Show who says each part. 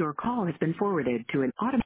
Speaker 1: Your call has been forwarded to an automatic